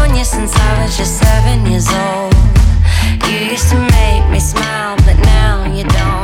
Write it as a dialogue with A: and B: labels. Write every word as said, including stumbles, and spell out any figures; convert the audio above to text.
A: known you since I was just seven years old. You used to make me smile, but now you don't.